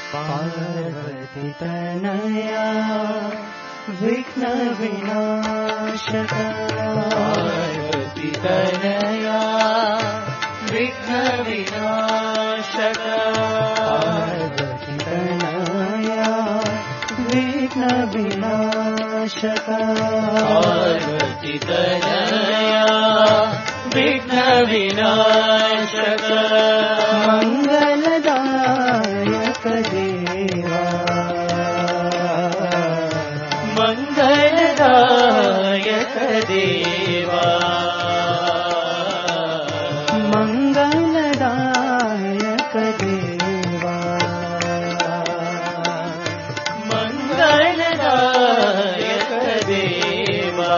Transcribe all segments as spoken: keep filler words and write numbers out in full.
पार्वती तनया विघ्न विनाशक पार्वती तनया विघ्न विनाशक पार्वती तनया विघ्न विनाशक पार्वती तनया विघ्न विनाशक मंगलदायक देवा मंगलदायक देवा मंगलदायक देवा मंगलदायक देवा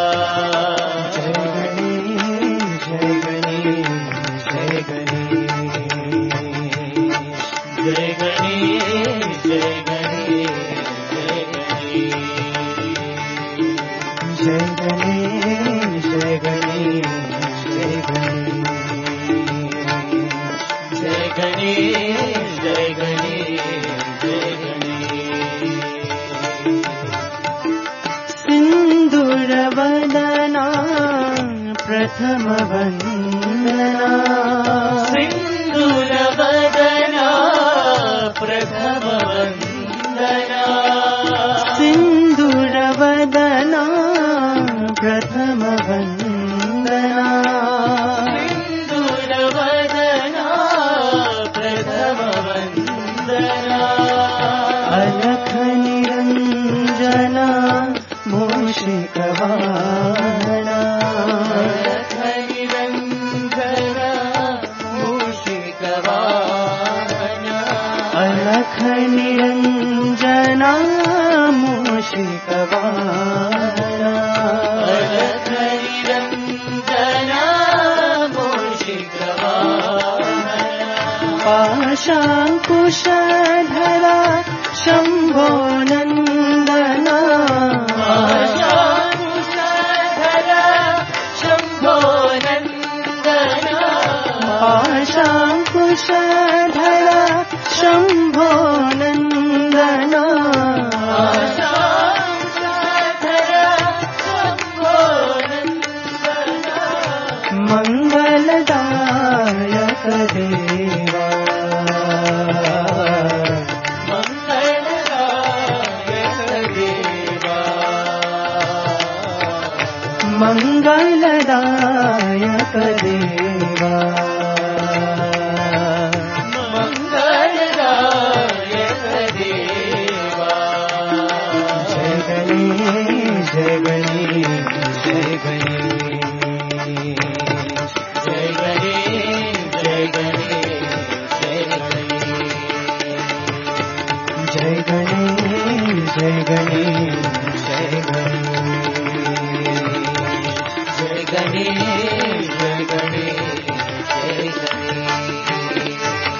जय गणेश जय गणेश जय गणेश जय गणेश जय गणेश जय गणेश जय गणेश जय गणेश सिंदूरवदना प्रथम वंदना सिंदूरवदना प्रथम वंदना सिंदूरवदना प्रथम वंदना सिंदूरवदना प्रथम वंदना अलख निरंजना मूषिकवाहना अलख निरंजना मूषिकवाहना अलख निरंजना मूषिकवाहना अलख निरंजना मूषिकवाहना पाशांकुशधरा शंभो नंदना पाशांकुशधरा शंभो नंदना पाशांकुशधरा शंभो नंदना पाशांकुशधरा शंभो नंदना मंगलदायक देवा मंगलदायक देवा मंगलदायक देवा जय गणेश जय गणेश जय गणेश जय गणेश जय गणेश जय गणेश जय गणेश जय गणेश जय गणेश जय गणेश जय गणेश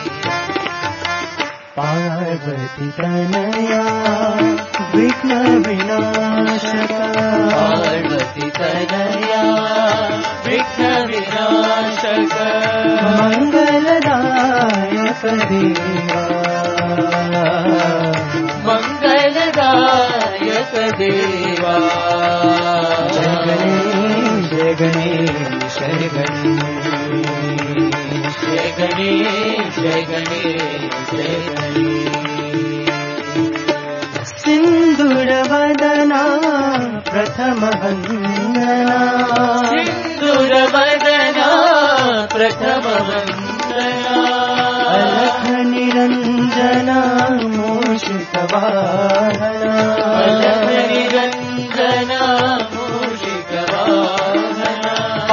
पार्वती तनया विघ्न विनाशक पार्वती तनया विघ्न विनाशक मंगलदायक देवा मंगलदायक देवा जय गणेश जय गणेश जय गणेश जय गणेश जय गणेश जय गणेश सिंदूरवदना प्रथम वंदना सिंदूरवदना प्रथम वंदना अलख निरंजना मूषिकवाहना अलख निरंजना मूषिकवाहना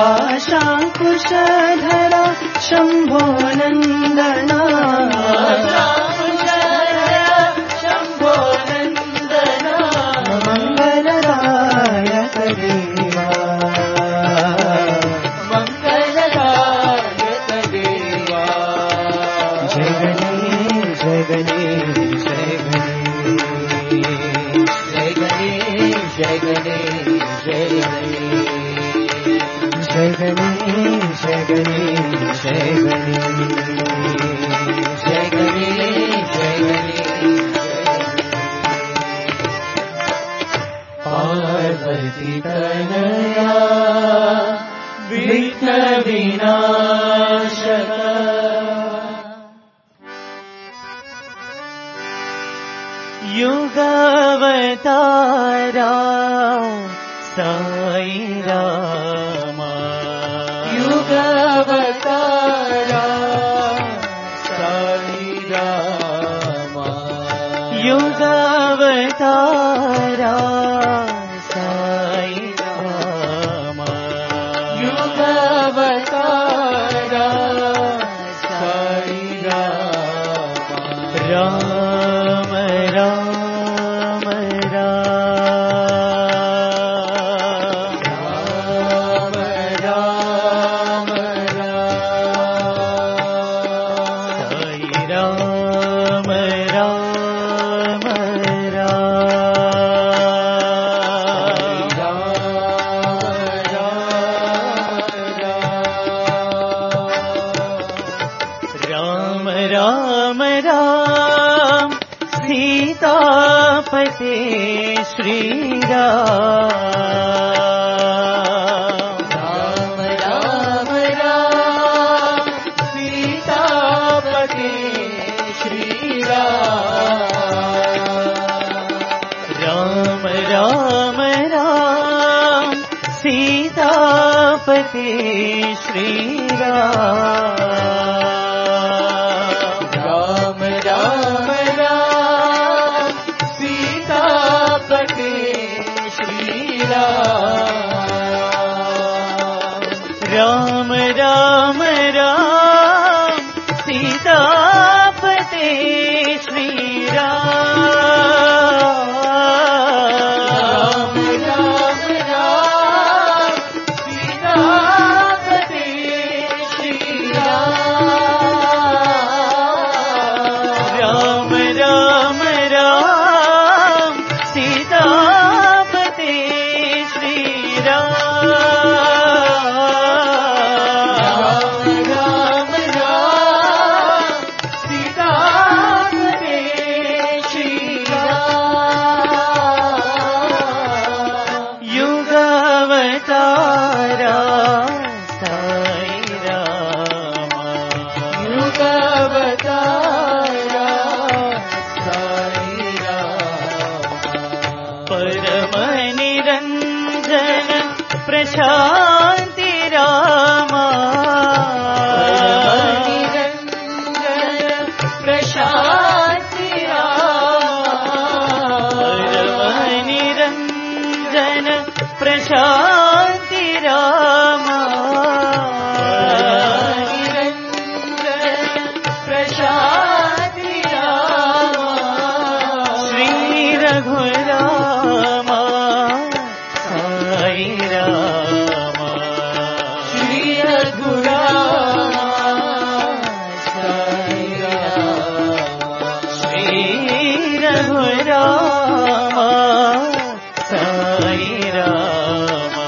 पाशांकुशधरा शंभो नंदना पाशांकुशधरा शंभो नंदना मंगलदायक देवा मंगलदायक देवा जय गणेश जय गणेश जय गणेश जय गणेश जय गणेश जय गणेश जय गणेश जय गणेश जय गणेश जय गणेश जय गणेश युगावतारा साई रामा युगावतारा साई रामा युगावतारा साई रामा युगावतारा साई रामा राम राम राम राम राम राम राम राम राम सीतापते श्री राम राम राम राम सीतापते श्री राम राम राम राम सीतापते श्री राम राम राम राम सीतापते श्री राम राम राम राम सीतापते श्री राम राम राम सीतापते श्री राम राम राम राम सीतापते श्री राम राम राम सीतापते श्री राम युगावतारा साई रामा युगावतारा साई राम परम निरंजन प्रशांति रामा निरंजन प्रशांति परम राम निरंजन प्रशांति रामा निरंजन प्रशांति राम श्री रघुरामा साई रामा श्री रघुराम साई राम श्री रघुरामा साई रामा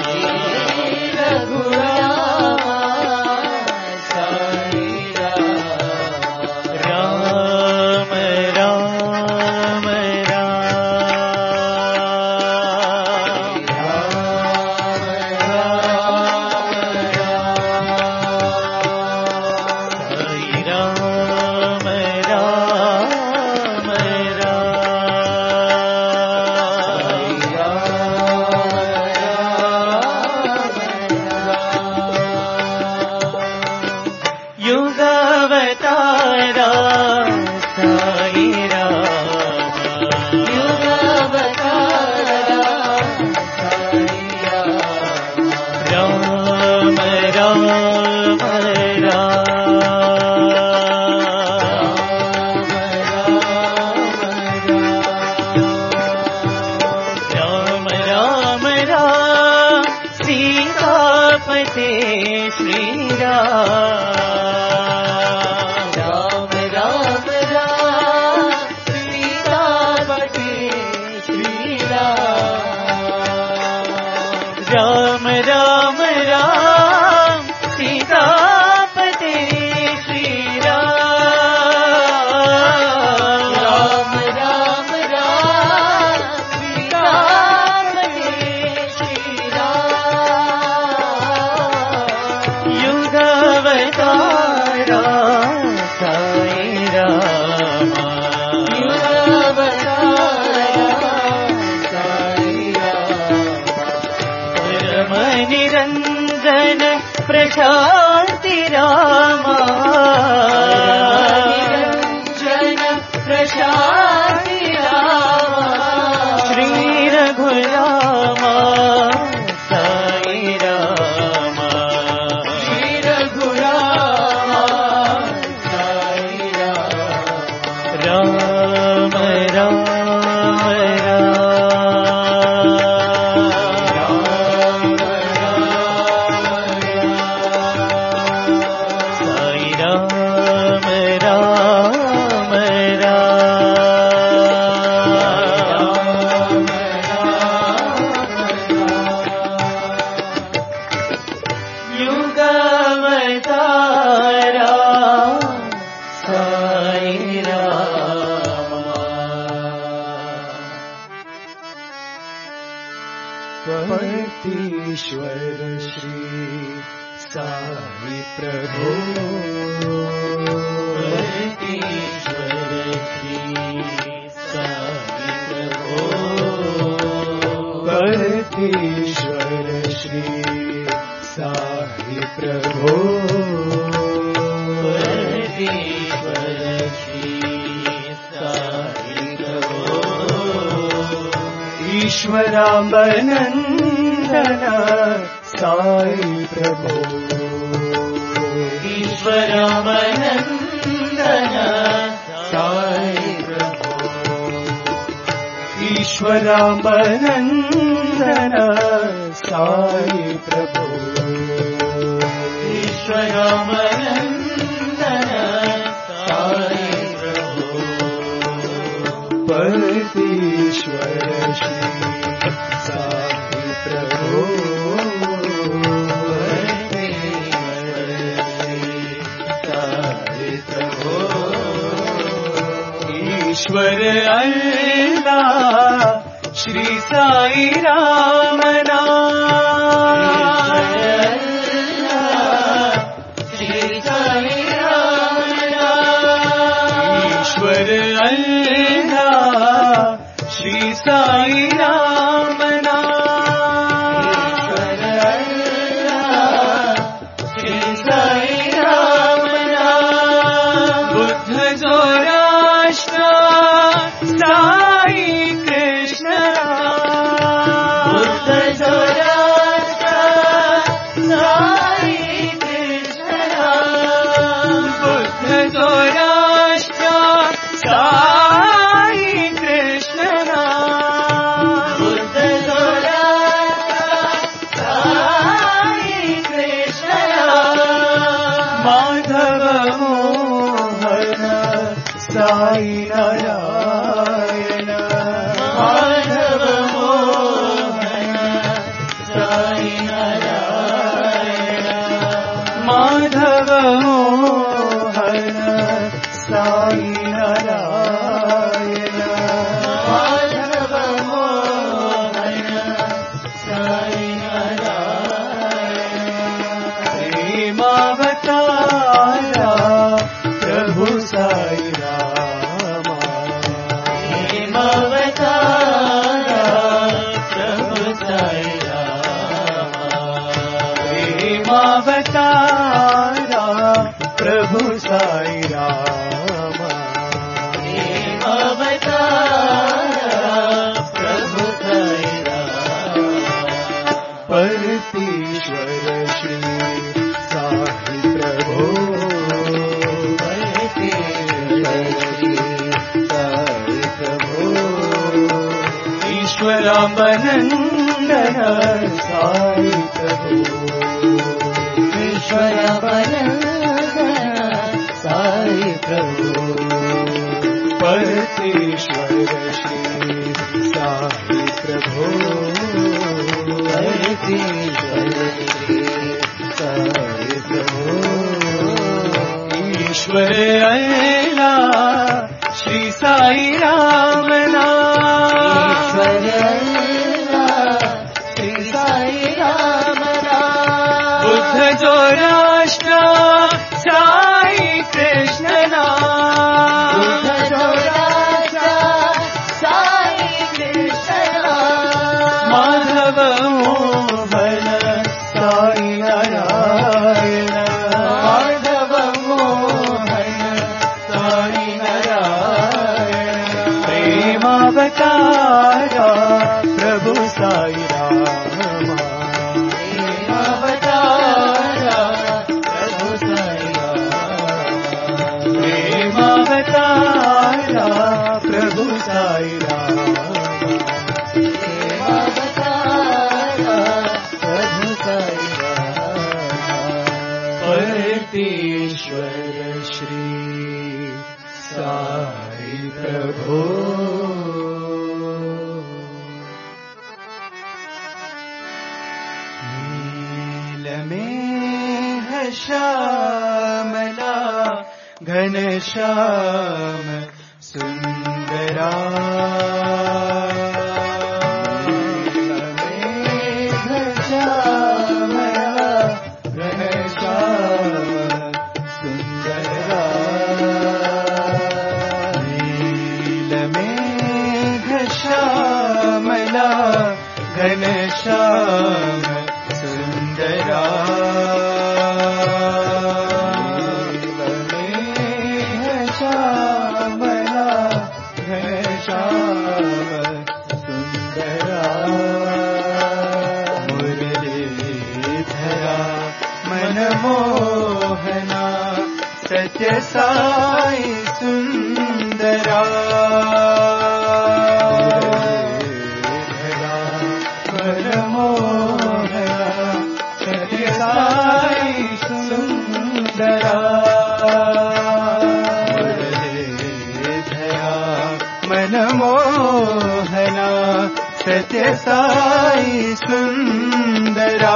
रघुराम साई राम राम राम राम राम युगावतारा साई रामा राम राम राम राम राम सीतापते श्री राम राम प्रभो परमेश्वर श्री साई प्रभो परमेश्वर श्री साई प्रभो ईश्वरांबनंदन साई प्रभो ईश्वरांबनंदन साई प्रभो ईश्वरांबनंदन साई प्रभो ईश्वरांबनंदन साई प्रभो परमेश्वर श्री साई प्रभो ईश्वर अल्लाह श्री साई राम श्री साई राम ईश्वर अल्लाह श्री साई राम श्री साई राम बुद्ध जोराष्ट्र साई कृष्ण बुद्ध जोराष्ट्र साई कृष्ण बुद्ध जोराष्ट्र साई कृष्ण बुद्ध जोराष्ट्र साई कृष्ण माधव मोहन साई नारायण माधव मोहन साई नारायण माधव मोहन साई नारायण माधव मोहन साई नारायण प्रेमावतारा प्रभु साई रामा प्रेमावतारा प्रभु साई रामा प्रेमावतारा प्रभु साई रामा प्रेमावतारा प्रभु साई रामा परमेश्वर श्री साई प्रभु ईश्वरांबनंदन साई प्रभु ईश्वरांबनंदन साई प्रभु परमेश्वर श्री साई प्रभु परमेश्वर श्री साई प्रभु ईश्वर अल्लाह श्री साई राम ईश्वर अल्लाह श्री साई राम बुद्ध जोराष्ट्र साई कृष्ण बुद्ध जोराष्ट्र साई कृष्ण माधव मोहन साई नारायण माधव मोहन साई नारायण प्रेमावतारा प्रभु साई रामा प्रेमावतारा प्रभु साई राम प्रेमावतारा प्रभु साई रामा प्रेमावतारा प्रभु साई राम परमेश्वर श्री साई प्रभु नील में है श्यामला घनश्याम सुंदरा नील में है श्यामला घनश्याम सत्य साई सुंदरा सत्य साई सुंदरा मनमोहना सत्य साई सुंदरा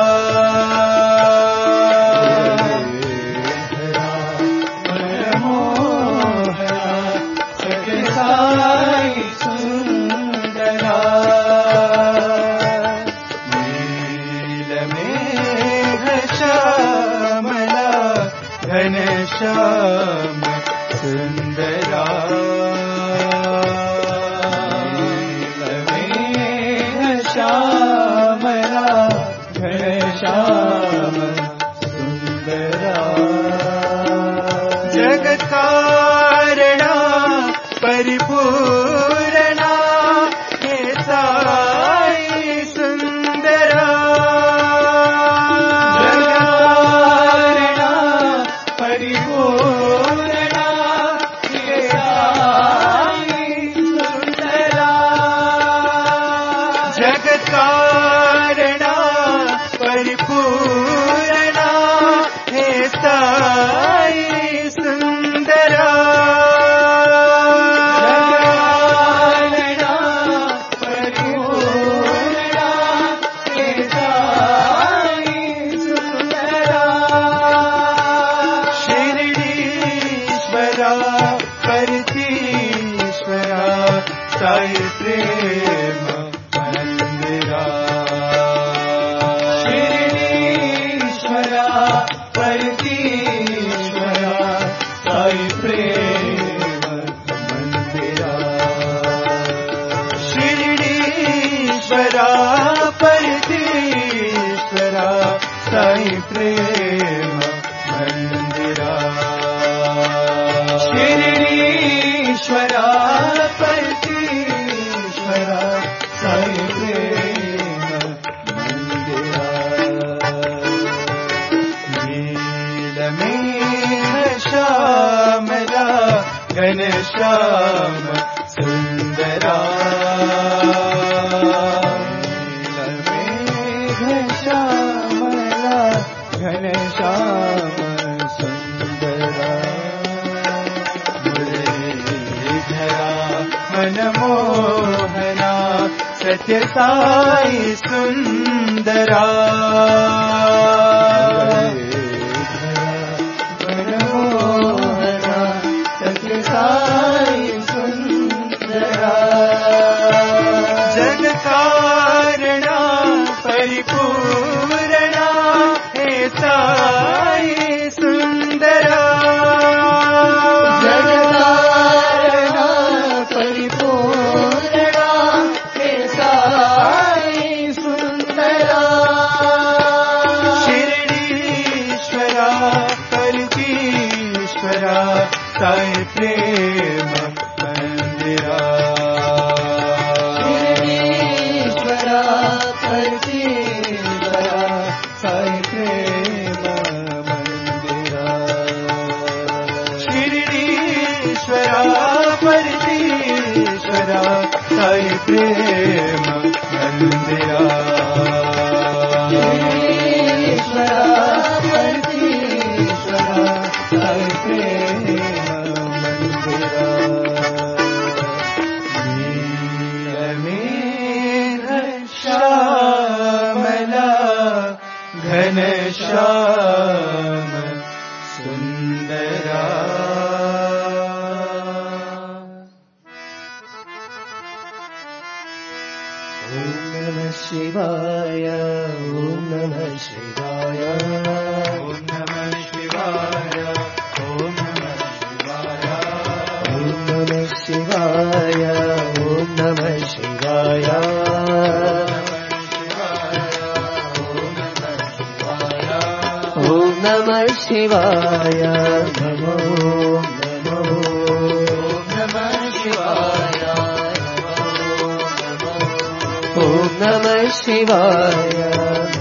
मनमोहना सत्य साई सुंदरा नीलमेघ श्यामला घनश्याम सुंदरा श्यामला घनश्याम सुंदरा जगत कारणा परिपूरणा हे साई सुंदरा जगत कारणा परिपूरणा हे साई सुंदरा जगत कारणा परिपूरणा हे साई सुंदरा परिपूरणा हे साई सुंदरा शिरडीश्वरा परतीश्वरा साई प्रेम शिरडीश्वरा परतीश्वरा साई प्रेम मंदिरा शिरडीश्वरा परतीश्वरा साई प्रेम मंदिरा शिरडीश्वरा परतीश्वरा साई प्रेम मंदिरा नीलमेघ श्यामला घनश्याम सुंदरा नीलमेघ श्यामला घनश्याम सुंदरा मुरलीधरा मनमोहना सत्य साई सुंदरा मनमोहना सत्य साई सुंदरा जग कारणा परिपूरणा हे साई सुंदरा जग कारणा परिपूरणा हे साई सुंदरा शिरडीश्वरा परतीश्वरा साई प्रेम मंदिरा शिरडीश्वरा परतीश्वरा साई प्रेम मंदिरा शिरडीश्वरा परतीश्वरा साई प्रेम मंदिरा शिरडीश्वरा परतीश्वरा साई प्रेम मंदिरा नीलमेघ श्यामला घनश्याम सुंदरा ओम नमः शिवाय ओम नमः शिवाय ओम नमः शिवाय ओम नमः शिवाय ओम नमः शिवाय ओम नमः शिवाय ओम नमः शिवाय नमो नमो ओम नमः शिवाय ओम नमः शिवाय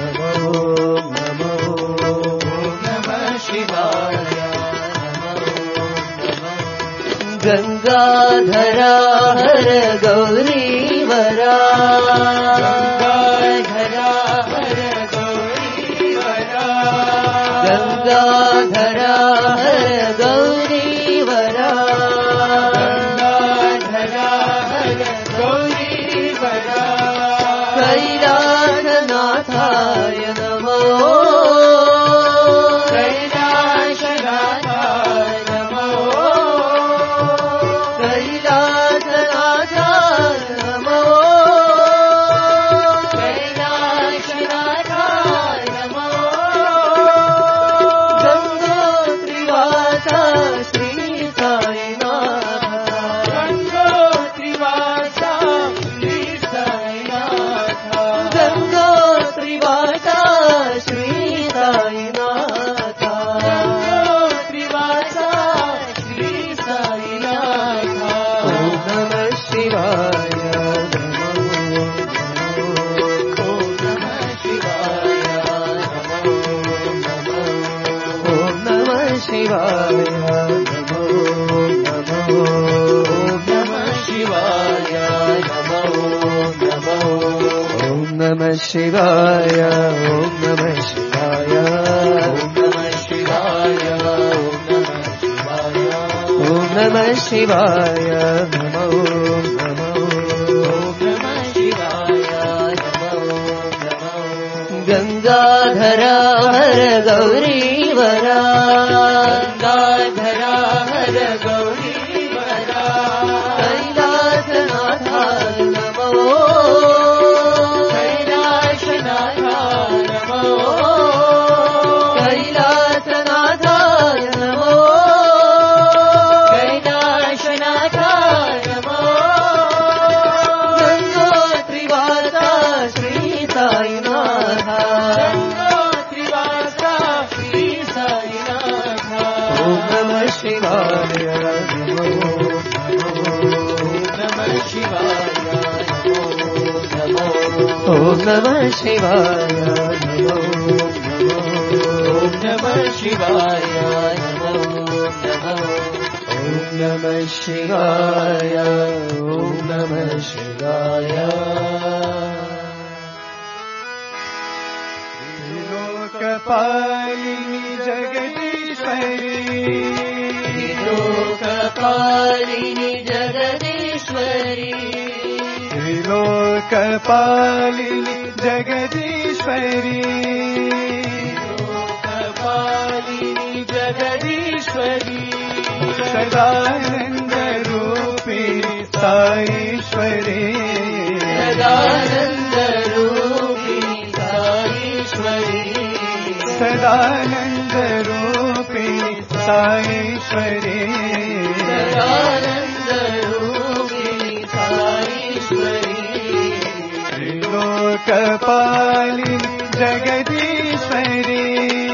नमो नमो ओम नमः शिवाय नमो गंगाधरा हर गौरीवरा गंगाधरा हर गौरीवरा गंगाधरा हर गौरीवरा गंगाधरा हर गौरीवरा कैलासनाथाय नमो कैलासनाथाय नमो कैलासनाथाय नमो कैलासनाथाय नमो गंगोत्रिवासा श्री साईनाथ गंगोत्रिवासा श्री साईनाथ गंगोत्रिवासा श्री साईनाथ गंगोत्रिवासा श्री साईनाथ ओम नमः शिवाय नमो ओम नमः शिवाय नमो नमो ओम नमः शिवाय नमो नमो ओम नमः शिवाय नमो नमो ओम नमः शिवाय ओम नमः शिवाय ओम नमः शिवाय ओम नमः शिवाय नमो नमो ओम नमः शिवाय नमो नमो गंगाधरा हर गौरीवरा गंगाधरा हर गौरीवरा कैलासनाथाय नमो कैलासनाथाय नमो कैलासनाथाय नमो कैलासनाथाय नमो गंगोत्रिवासा श्री साईनाथ गंगोत्रिवासा श्री साईनाथ ओम नमः शिवाय नमो नमः शिवाय नमो नमो ओम नमः शिवाय नमो नमो ओम नमः शिवाय नमो नमो ओम नमः शिवाय ओम नमः शिवाय लोकपालिनी जगदीश्वरी लोकपालिनी जगदीश्वरी लोकपालिनी जगदीश्वरी लोकपालिनी जगदीश्वरी सदानंद रूपिणी साईश्वरी सदानंद रूपिणी साईश्वरी सदानंद रूपिणी साईश्वरी सदानंद रूपिणी साईश्वरी लोकपालिनी जगदीश्वरी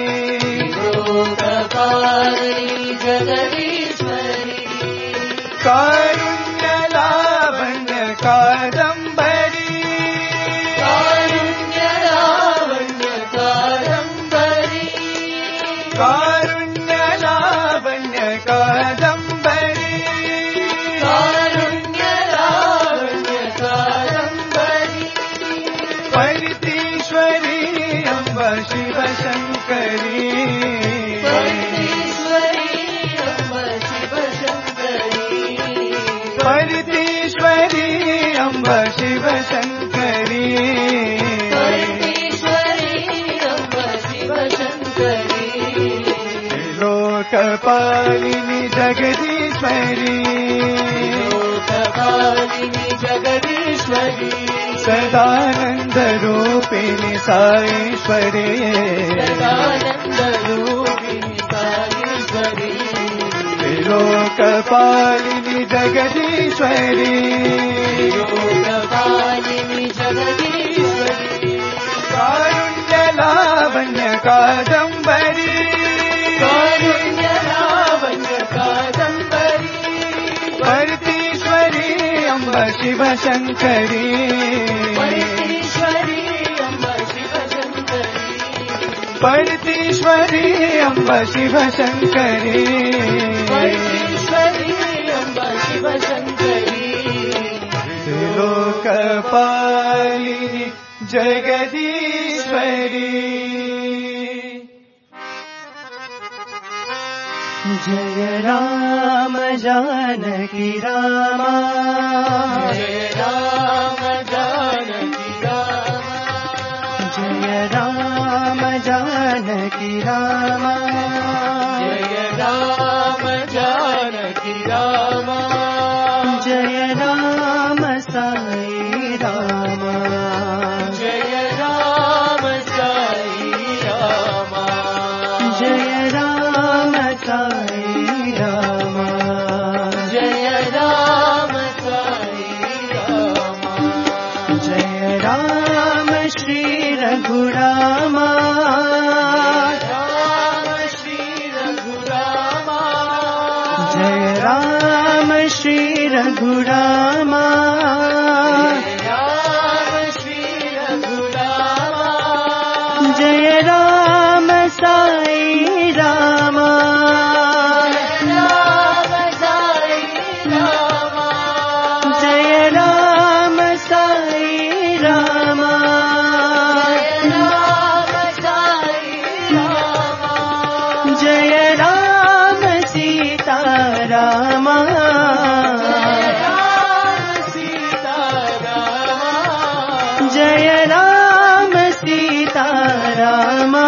लोकपालिनी जगदीश्वरी कारुण्य लावण्य कादम्बरी कारुण्य लावण्य कादम्बरी कारुण्य लावण्य कादम्बरी कारुण्य लावण्य कादम्बरी परितीश्वरी अम्ब शिवशङ्करी परितीश्वरी अम्ब शिवशङ्करी परितीश्वरी अम्ब शिवशङ्करी परितीश्वरी अम्ब शिवशङ्करी लोकपालिनी जगदीश्वरी लोकपालिनी जगदीश्वरी सदानंद रूपिणी साईश्वरी सदानंद रूपिणी साईश्वरी लोकपालिनी जगदीश्वरी लोकपालिनी जगदीश्वरी कारुण्य लावण्य कादम्बरी कारुण्य लावण्य कादम्बरी परितीश्वरी अम्ब शिवशङ्करी परितीश्वरी अम्ब शिवशङ्करी परितीश्वरी अम्ब शिवशङ्करी परितीश्वरी अम्ब जगदीश्वरी जय राम जानकी रामा जय राम जानकी रामा जय राम जानकी रामा जय राम जानकी रामा जय राम साई रामा जय राम साई रामा जय राम साई रामा जय राम साई रामा जय राम श्री रघुरामा राम श्री रघुरामा जय राम श्री रघुरामा राम श्री रघुरामा जय राम साई रामा राम साई रामा जय राम साई रामा राम साई रामा जय राम सीता रामा राम सीता रामा जय राम सीता रामा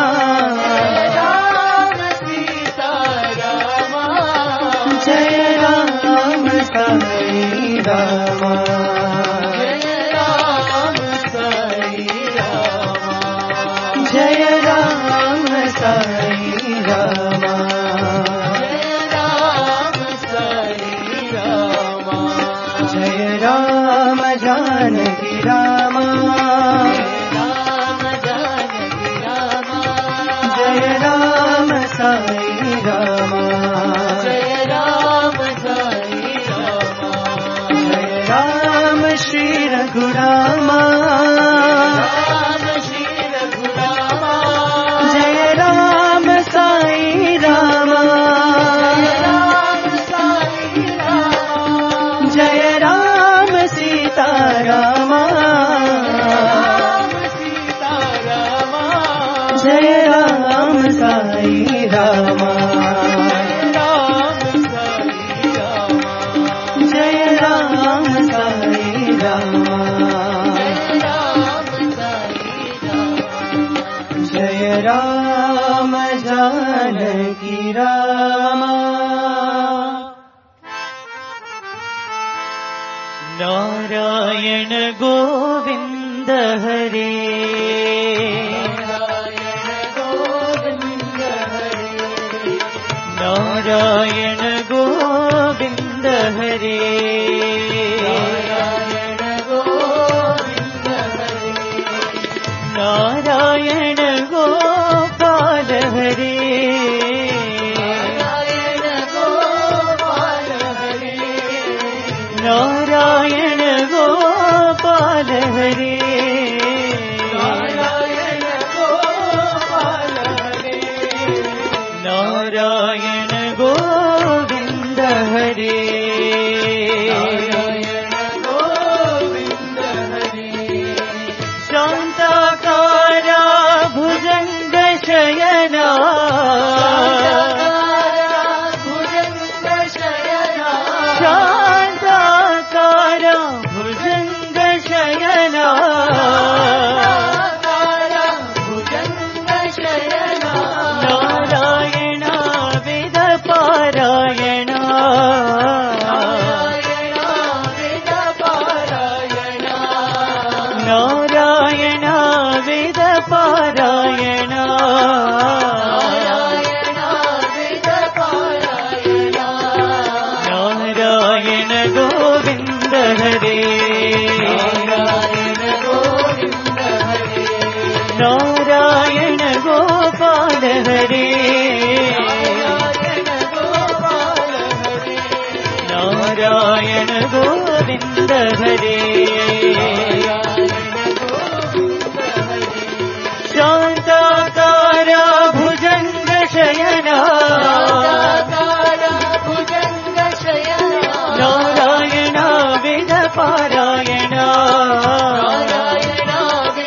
राम सीता रामा जय राम साई रामा जय राम साई रामा जय राम साई रामा जय राम साई रामा जय राम जानकी रामा राम जानकी रामा जय राम साई रामा जय राम साई रामा जय राम श्री रघुरामा राम श्री रघुरामा जय राम साई रामा राम साई रामा जय राम सीता रामा राम सीता रामा जय राम साई रामा राम साई रामा जय राम साई रामा राम साई रामा जय राम जानकी रामा नारायण गोविंद हरे नारायण गोविंद हरे नारायण गोविंद हरे नारायण गोविंद हरे नारायण गोपाल हरे नारायण गोपाल हरे नारायण गोपाल हरे नारायण गोपाल हरे नारायण गोविंद हरे नारायण गोविंद हरे शान्ताकारा भुजङ्ग शयना भुजङ्ग शयना शान्ताकारा भुजङ्ग शयना भुजङ्ग शयना नारायण वेद पारायण नारायण वेद पारायण नारायण वेद पारायण नारायण वेद पारायण नारायण गोविंद हरे नारायण गोविंद हरे नारायण गोपाल हरे नारायण गोपाल हरे नारायण गोविंद हरे शान्ताकारा भुजङ्ग शयना भुजङ्ग शयना नारायण वेद पारायण नारायण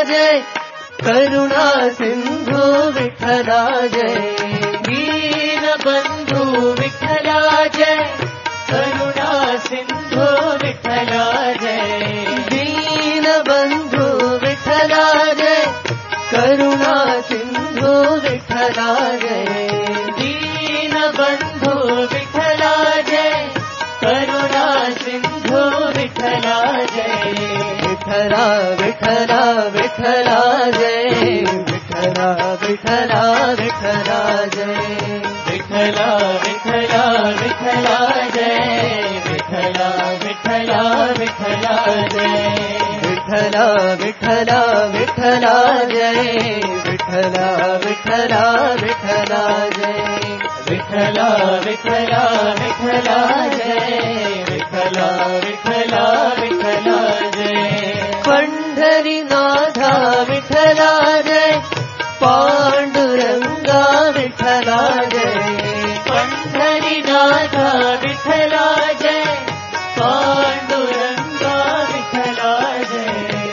जय करुणा सिंधु विठला जय दीन बंधु विठला जय करुणा सिंधु विठला जय दीन बंधु विठला जय करुणा सिंधु विठला जय दीन बंधु विठला जय करुणा सिंधु विठला जय विठला विठला विठला जय विठला विठला विठला जय विठला विठला विठला जय विठला विठला विठला जय विठला विठला विठला जय विठला विठला विठला जय विठला विठला विठला जय विठला विठला विठला जय पंढरीनाथा विठला जय पांडुरंगा विठला जय पंढरीनाथा विठला जय पांडुरंगा विठला जय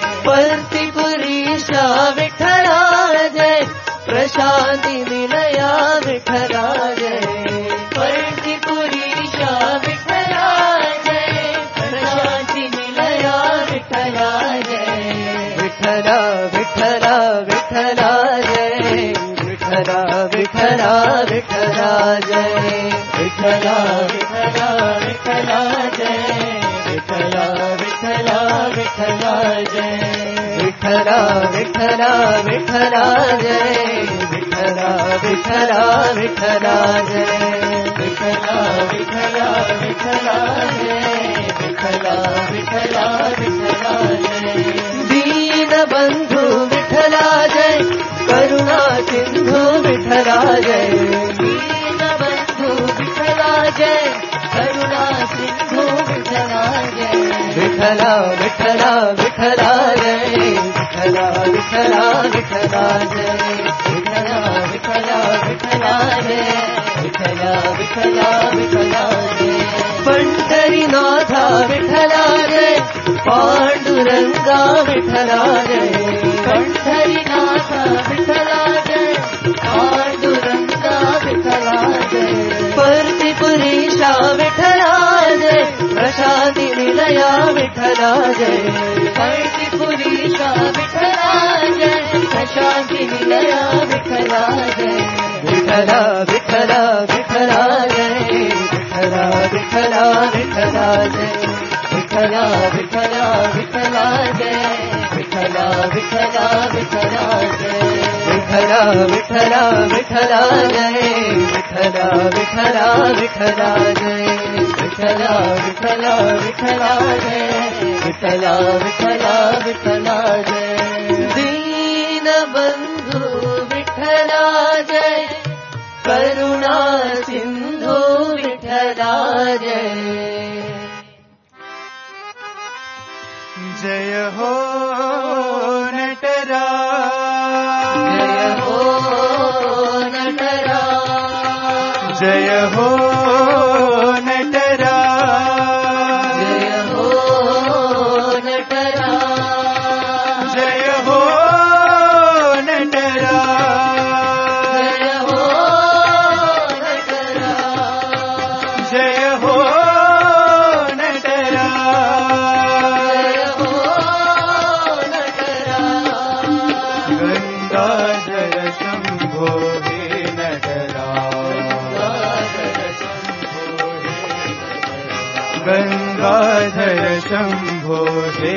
परतिपुरीशा विठला जय प्रशांति निलया विठला जय परतिपुरीशा विठला जय प्रशांति निलया विठला जय विठला विठला विठला जय विठला विठला विठला जय विठला विठला विठला जय विठला विठला विठला जय विठला विठला विठला जय विठला विठला विठला जय विठला विठला विठला जय विठला विठला विठला जय दीन बंधु विठला जय करुणा सिंधु विठला जय दीन बंधु विठला जय करुणा सिंधु विठला जय विठला विठला विठला जय विठला विठला विठला जय विठला विठला विठला जय विठला विठला विठला जय पंढरीनाथा विठला जय पांडुरंगा विठला जय पंढरीनाथा विठला जय पांडुरंगा विठला जय परतिपुरीशा विठला जय प्रशांति निलया विठला जय परतिपुरीशा विठला जय प्रशांति निलया विठला जय विठला विठला विठला जय विठला विठला विठला जय विठला विठला विठला जय विठला विठला विठला जय विठला विठला विठला जय विठला विठला विठला जय विठला विठला विठला जय विठला विठला विठला जय दीन बंधु विठला जय करुणा सिंधु विठला जय जय हो नटराज जय हो नटराज जय हो नटराज जय हो नटराज जय हो नटराज जय हो नटराज जय हो नटराज जय हो नटराज गंगाधर शंभो हे नटराज गंगाधर शंभो हे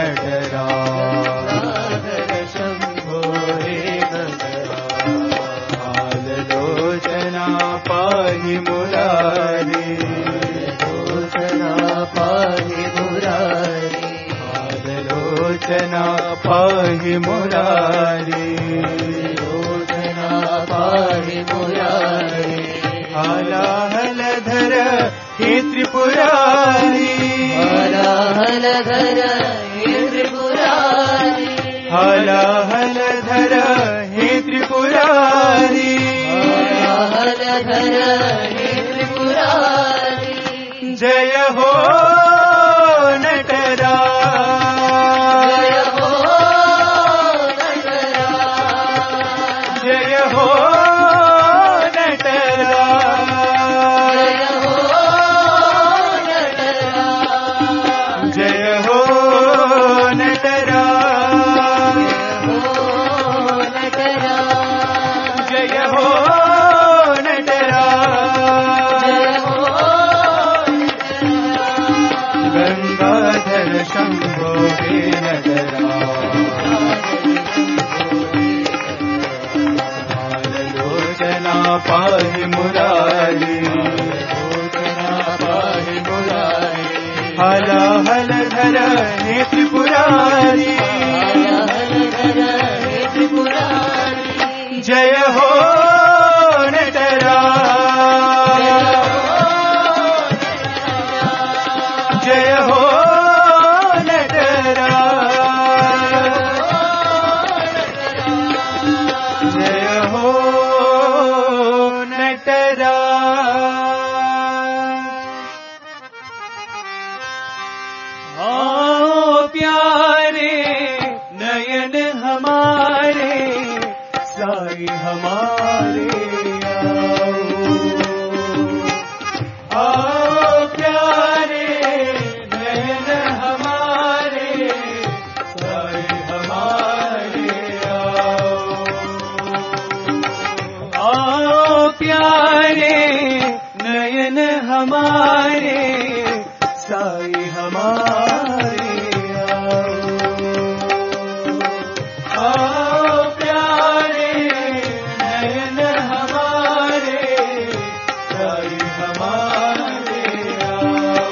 नटराज शंभो हे नटराज लोचना पाहि मुरारी लोचना पाहि मुरारी लोचना पाहि मुरारी लोचना पाहि मुरारी हालाहलधर हे त्रिपुरारी हालाहलधर हे त्रिपुरारी हालाहलधर हे त्रिपुरारी हालाहलधर हे त्रिपुरारी जय हो नटराज जय हो पाहि मुरारी पाहि मुरारी हलाहल धर हे त्रिपुरारी जय हो नटराज जय हो नटराज जय हो नटराज। आओ प्यारे नयन हमारे साई हमारे आओ। आओ प्यारे नयन हमारे साई हमारे आओ। आओ प्यारे नयन हमारे साई हमारे आओ। आओ प्यारे नयन हमारे साई हमारे आओ।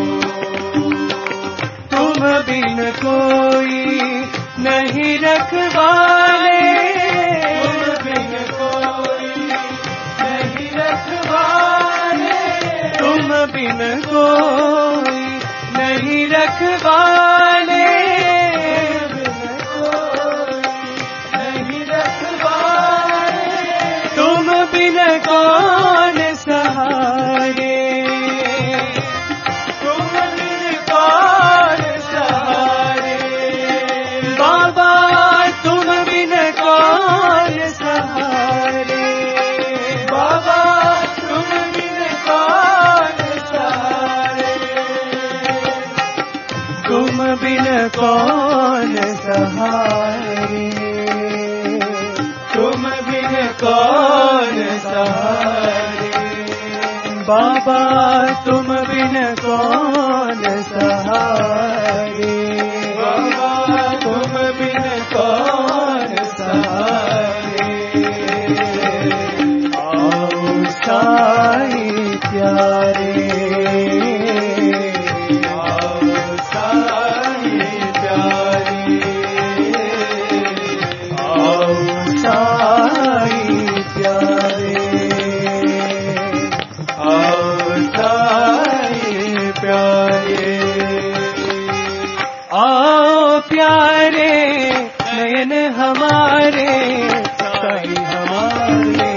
तुम बिन कोई नहीं रखवाले तुम बिन कोई नहीं रखवाले तुम बिन कोई नहीं रखवाले नहीं रखवाले तुम बिन कौन सहारे तुम बिन कौन सहारे बाबा तुम बिन कौन सहारे बाबा तुम बिन कौन सहारे तुम बिन कौन सहारे तुम बिन कौन सहारे बाबा तुम बिन कौन सहारे बाबा तुम बिन कौन सहारे आओ साई प्यारे आओ प्यारे नयन हमारे साई हमारे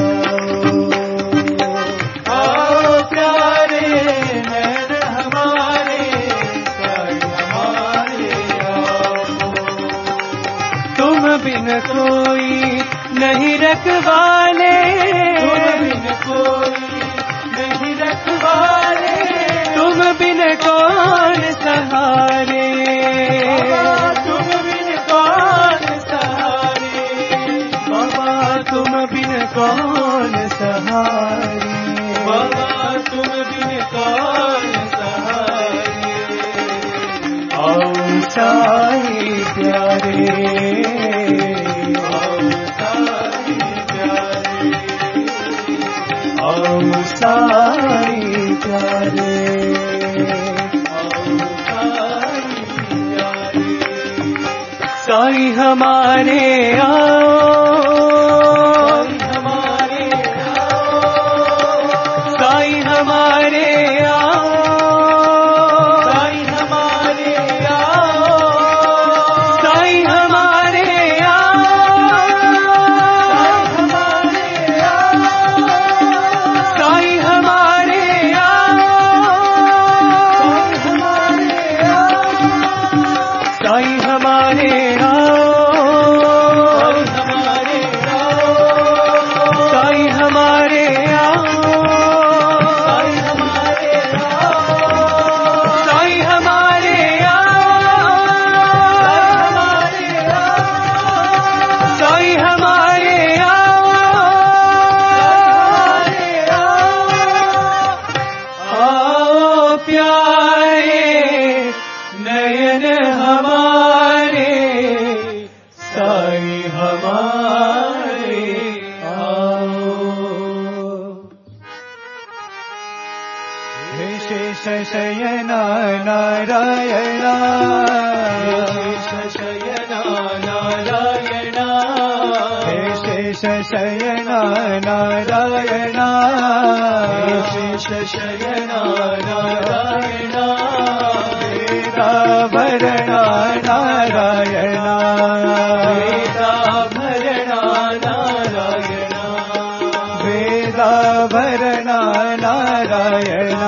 आओ। आओ प्यारे नयन हमारे साई हमारे आओ। तुम बिन कोई नहीं रखवाले तुम बिन कोई नहीं रखवाले तुम बिन कौन सहारे तुम बिन कौन सहारे बाबा तुम बिन कौन सहारे बाबा तुम बिन कौन सहारे आओ साई प्यारे आओ साई प्यारे आओ साई प्यारे साई हमारे आओ हमारे आओ साई हमारे आओ साई हमारे आओ साई हमारे आओ साई हमारे आओ साई हमारे हमारे आओ। ಶಯನ ನಾರಾಯಣ ಶಯನ ನಾರಾಯಣ ಹೇ ಶೇಷ ಶಯನ ನಾರಾಯಣ ಶೇಷ ಶಯನ ನಾರಾಯಣ ವೇದಾಭರಣ ನಾರಾಯಣ ವೇದಾಭರಣ ನಾರಾಯಣ ವೇದಾಭರಣ ನಾರಾಯಣ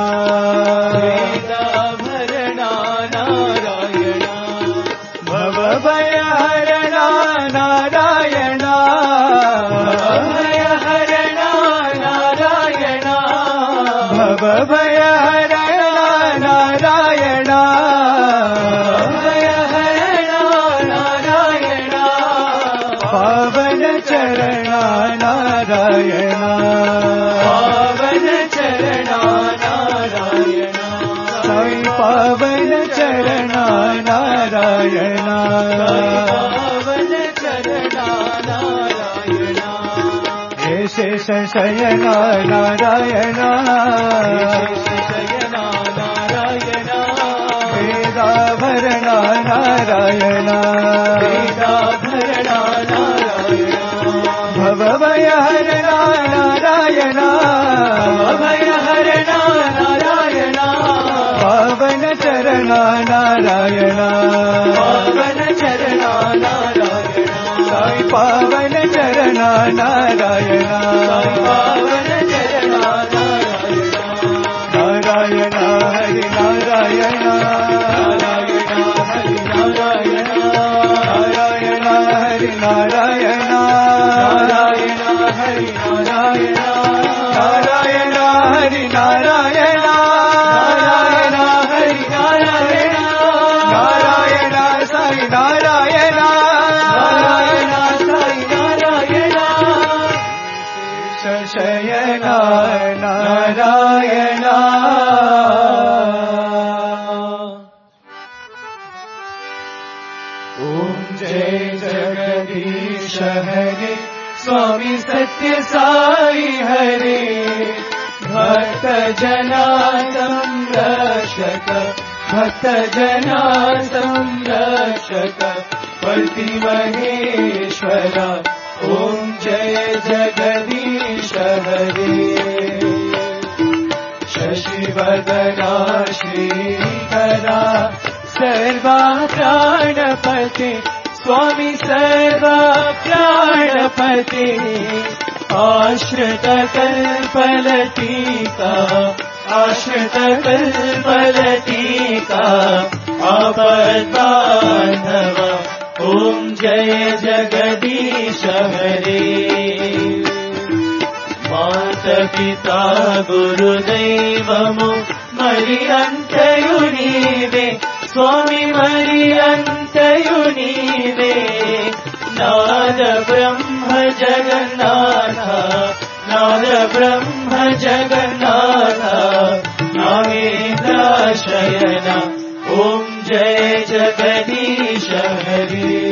ವೇದಾಭರಣ ನಾರಾಯಣ ಭವಭಯಹರಣ ನಾರಾಯಣ ಭವಭಯಹರಣ ನಾರಾಯಣ ಭವಭಯಹರಣ ನಾರಾಯಣ ಭವಭಯಹರಣ ನಾರಾಯಣ ಪಾವನ ಚರಣ ನಾರಾಯಣ ಪಾವನ ಚರಣ ನಾರಾಯಣ ಸಾಯಿ ಪಾವನ ಚರಣ ನಾರಾಯಣ ಪಾವನ ಚರಣ ನಾರಾಯಣ ಹೇ ಶೇಷ ಶಯನ ನಾರಾಯಣ ಶಯನ ನಾರಾಯಣ ವೇದಾಭರಣ ನಾರಾಯಣ ವೇದಾಭರಣ ನಾರಾಯಣ ಭವಭಯಹರಣ ನಾರಾಯಣ ಭವಭಯಹರಣ ನಾರಾಯಣ ಪಾವನ ಚರಣ ನಾರಾಯಣ ಪಾವನ ಚರಣ ನಾರಾಯಣ ಸಾಯಿ ಪಾವನ ಚರಣ ನಾರಾಯಣ ಪಾವನ ಚರಣ ನಾರಾಯಣ ನಾರಾಯಣ ಹರಿ ನಾರಾಯಣ ನಾರಾಯಣ ಹರಿ ನಾರಾಯಣ ನಾರಾಯಣ ಹರಿ ನಾರಾಯಣ ನಾರಾಯಣ ಹರಿ ನಾರಾಯಣ ನಾರಾಯಣ ಹರಿ ನಾರಾಯಣ ನಾರಾಯಣ ಹರಿ ನಾರಾಯಣ ನಾರಾಯಣ ಸಾಯಿ ನಾರಾಯಣ ನಾರಾಯಣ ಸಾಯಿ ನಾರಾಯಣ ಶಯನ ನಾರಾಯಣ ಓಂ ಜಯ ಜಗದೀಶ ಹರೆ ಸ್ವಾಮಿ ಸತ್ಯ ಸಾಯಿ ಹರೆ ಭಕ್ತ ಜನ ಸಂರಕ್ಷಕ ಭಕ್ತ ಜನ ಸಂರಕ್ಷಕ ಪತಿ ಮಹೇಶ್ವರ ಓಂ ಜಯ ಜಗದೀಶ ಹರೆ ಶಶಿವದನ ಶ್ರೀಕರ ಸರ್ವಾ ಪ್ರಾಣಪತಿ स्वामी सर्वा प्राणपति आश्रित कल्पलतिका आश्रित कल्पलतिका आपद्बान्धव ॐ जय जगदीश हरे मातपिता गुरुदैवमु मरियन्तयुनीवे स्वामी मरियन्तयुनीवे नाद ब्रह्म जगन्नाथ नाद ब्रह्म जगन्नाथ नागेन्द्र शयन ॐ जय जगदीश हरे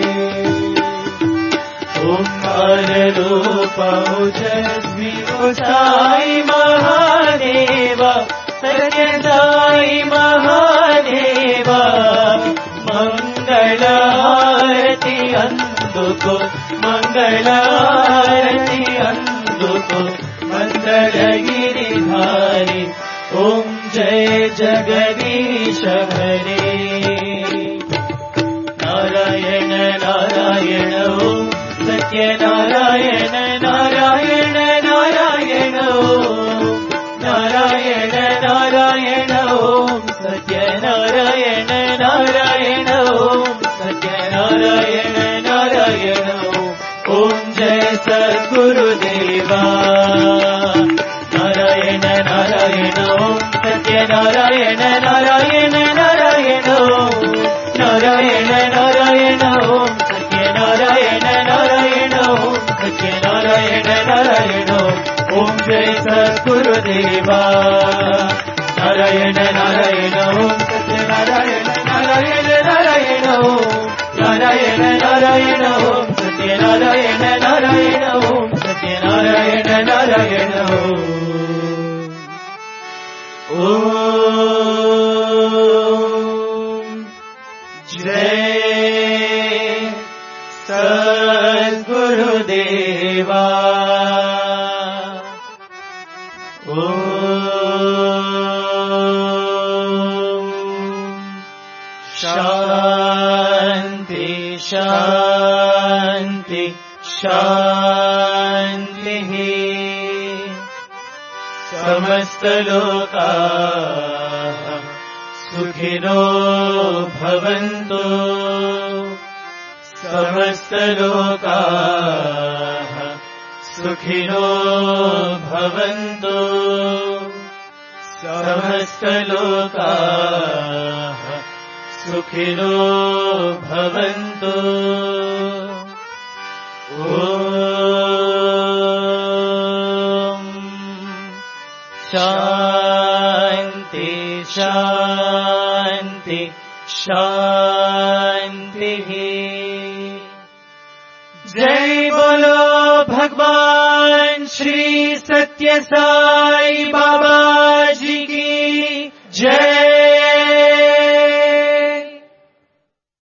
ॐ हररूपौजस्विनो साई महादेव सत्यसाई महादेव मंगलारति अंदुको मंगलारति अंदुको मंगलगिरिधारी ओम जय जगदीश हरे नारायण नारायण ओम सत्य नारायण नारायण नारायण ओम नारायण नारायण ओम सत्य नारायण नारायण ओम सत्य नारायण नारायण ओम जय सद्गुरुदेवा नारायण नारायण ओम सत्य नारायण नारायण नारायण ओम नारायण नारायण ओम सत्य नारायण नारायण ओम सत्य नारायण नारायण ओम जय सद्गुरुदेवा नारायण नारायण ओम सत्य नारायण नारायण नारायण ओम नारायण नारायण ओम सत्य नारायण नारायण ओम सत्य नारायण नारायण ओम देवा ॐ शान्ति शान्ति शान्तिः समस्तलोकाः सुखिनो भवन्तु समस्तलोकाः सुखिनो भवन्तु समस्तलोकाः सुखिनो भवन्तु ॐ शान्ति शान्ति शान्तिः जय बोलो भगवान श्री सत्य साई बाबा जी की जय।